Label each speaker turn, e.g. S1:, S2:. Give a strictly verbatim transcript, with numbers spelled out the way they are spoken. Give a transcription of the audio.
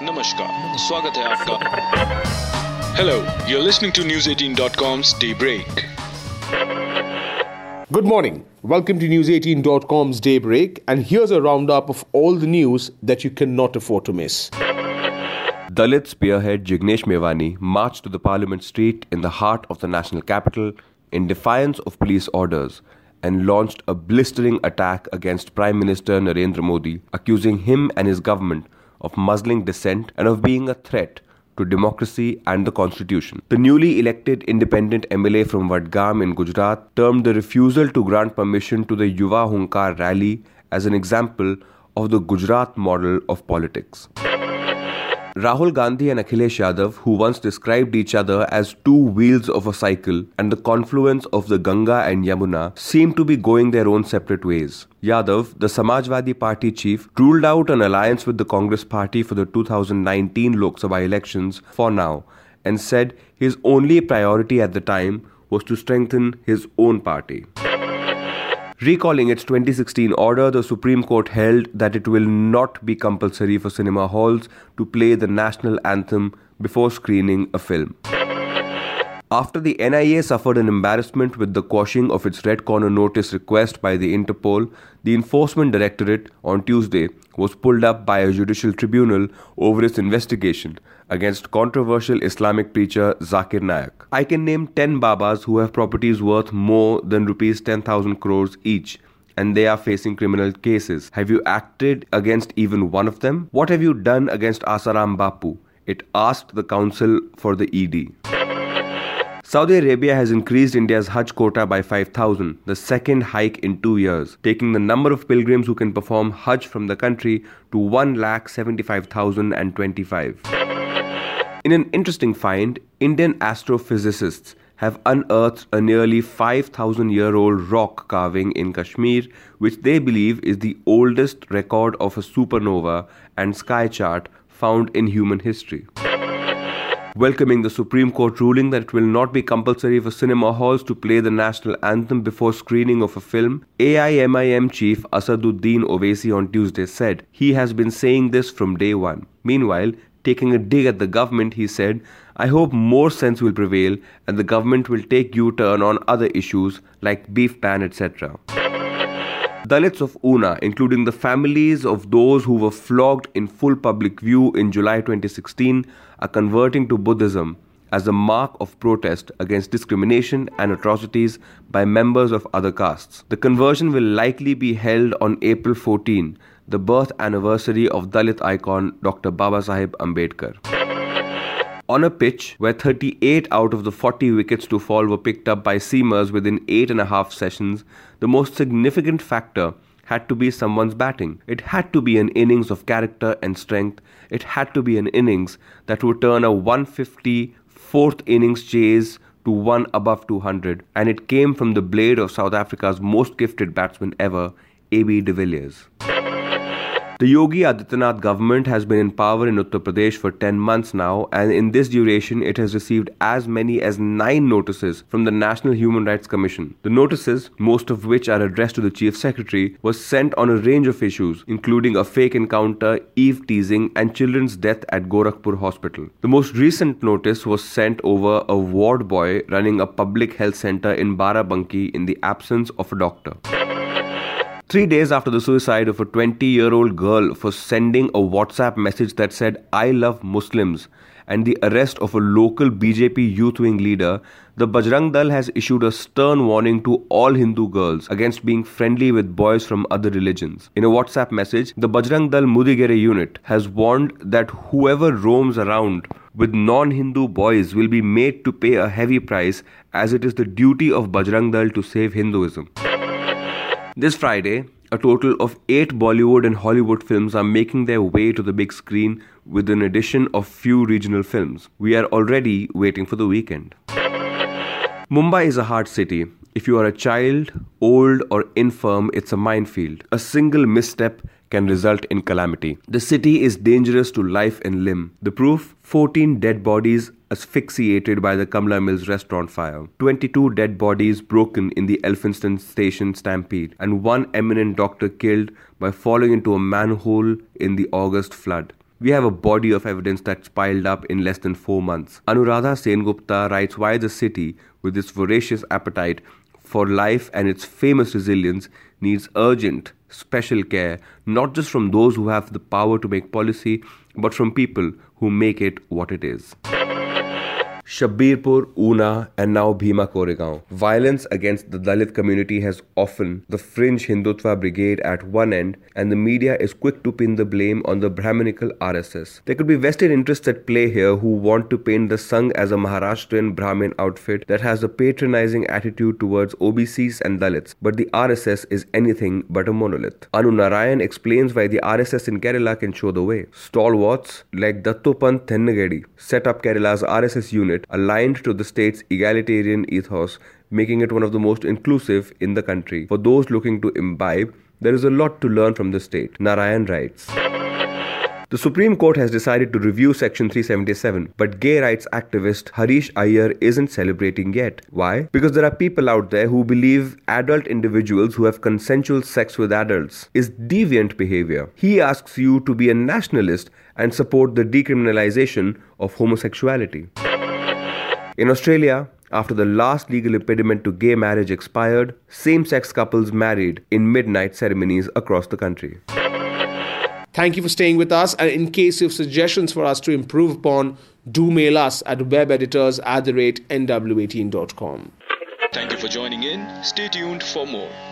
S1: नमस्कार, स्वागत है आपका. Hello, you're listening to News eighteen dot com's Daybreak.
S2: Good morning. Welcome to News eighteen dot com's Daybreak, and here's a roundup of all the news that you cannot afford to miss.
S3: Dalit spearhead Jignesh Mevani marched to the Parliament Street in the heart of the national capital in defiance of police orders and launched a blistering attack against Prime Minister Narendra Modi, accusing him and his government of muzzling dissent and of being a threat to democracy and the constitution. The newly elected independent M L A from Vadgam in Gujarat termed the refusal to grant permission to the Yuva Hunkar rally as an example of the Gujarat model of politics. Rahul Gandhi and Akhilesh Yadav, who once described each other as two wheels of a cycle and the confluence of the Ganga and Yamuna, seem to be going their own separate ways. Yadav, the Samajwadi Party chief, ruled out an alliance with the Congress party for the two thousand nineteen Lok Sabha elections for now and said his only priority at the time was to strengthen his own party. Recalling its twenty sixteen order, the Supreme Court held that it will not be compulsory for cinema halls to play the national anthem before screening a film. After the N I A suffered an embarrassment with the quashing of its Red Corner notice request by the Interpol, the Enforcement Directorate on Tuesday was pulled up by a judicial tribunal over its investigation against controversial Islamic preacher Zakir Naik. I can name ten Babas who have properties worth more than rupees ten thousand crores each, and they are facing criminal cases. Have you acted against even one of them? What have you done against Asaram Bapu? It asked the Council for the E D. Saudi Arabia has increased India's Hajj quota by five thousand, the second hike in two years, taking the number of pilgrims who can perform Hajj from the country to one lakh seventy-five thousand twenty-five. In an interesting find, Indian astrophysicists have unearthed a nearly five thousand year old rock carving in Kashmir, which they believe is the oldest record of a supernova and sky chart found in human history. Welcoming the Supreme Court ruling that it will not be compulsory for cinema halls to play the national anthem before screening of a film, A I M I M chief Asaduddin Owaisi on Tuesday said he has been saying this from day one. Meanwhile, taking a dig at the government, he said, "I hope more sense will prevail and the government will take U-turn on other issues like beef ban, et cetera" Dalits of Una, including the families of those who were flogged in full public view in July twenty sixteen, are converting to Buddhism as a mark of protest against discrimination and atrocities by members of other castes. The conversion will likely be held on April fourteenth, the birth anniversary of Dalit icon Doctor Babasaheb Ambedkar. On a pitch where thirty-eight out of the forty wickets to fall were picked up by seamers within eight and a half sessions, the most significant factor had to be someone's batting. It had to be an innings of character and strength. It had to be an innings that would turn a one fifty fourth innings chase to one above two hundred, and it came from the blade of South Africa's most gifted batsman ever, A B de Villiers. The Yogi Adityanath government has been in power in Uttar Pradesh for ten months now, and in this duration it has received as many as nine notices from the National Human Rights Commission. The notices, most of which are addressed to the Chief Secretary, were sent on a range of issues, including a fake encounter, eve teasing and children's death at Gorakhpur Hospital. The most recent notice was sent over a ward boy running a public health center in Barabanki in the absence of a doctor. Three days after the suicide of a twenty-year-old girl for sending a WhatsApp message that said, "I love Muslims," and the arrest of a local B J P youth wing leader, the Bajrang Dal has issued a stern warning to all Hindu girls against being friendly with boys from other religions. In a WhatsApp message, the Bajrang Dal Mudigere unit has warned that whoever roams around with non-Hindu boys will be made to pay a heavy price, as it is the duty of Bajrang Dal to save Hinduism. This Friday, a total of eight Bollywood and Hollywood films are making their way to the big screen with an addition of few regional films. We are already waiting for the weekend. Mumbai is a hard city. If you are a child, old or infirm, it's a minefield. A single misstep can result in calamity. The city is dangerous to life and limb. The proof? fourteen dead bodies asphyxiated by the Kamla Mills restaurant fire, twenty-two dead bodies broken in the Elphinstone Station stampede, and one eminent doctor killed by falling into a manhole in the August flood. We have a body of evidence that's piled up in less than four months. Anuradha Sengupta writes why the city, with its voracious appetite for life and its famous resilience, needs urgent, special care, not just from those who have the power to make policy, but from people who make it what it is. Shabbirpur, Una, and now Bhima Koregaon. Violence against the Dalit community has often the fringe Hindutva brigade at one end, and the media is quick to pin the blame on the Brahminical R S S. There could be vested interests at play here who want to paint the Sangh as a Maharashtrian Brahmin outfit that has a patronizing attitude towards O B Cs and Dalits, but the R S S is anything but a monolith. Anu Narayan explains why the R S S in Kerala can show the way. Stalwarts like Dattopant Thennagedi set up Kerala's R S S unit aligned to the state's egalitarian ethos, making it one of the most inclusive in the country. For those looking to imbibe, there is a lot to learn from the state. Narayan writes, the Supreme Court has decided to review Section three seventy-seven, but gay rights activist Harish Iyer isn't celebrating yet. Why? Because there are people out there who believe adult individuals who have consensual sex with adults is deviant behavior. He asks you to be a nationalist and support the decriminalization of homosexuality. In Australia, after the last legal impediment to gay marriage expired, same-sex couples married in midnight ceremonies across the country.
S2: Thank you for staying with us, and in case you have suggestions for us to improve upon, do mail us at webeditors at the rate n w eighteen dot com.
S1: Thank you for joining in. Stay tuned for more.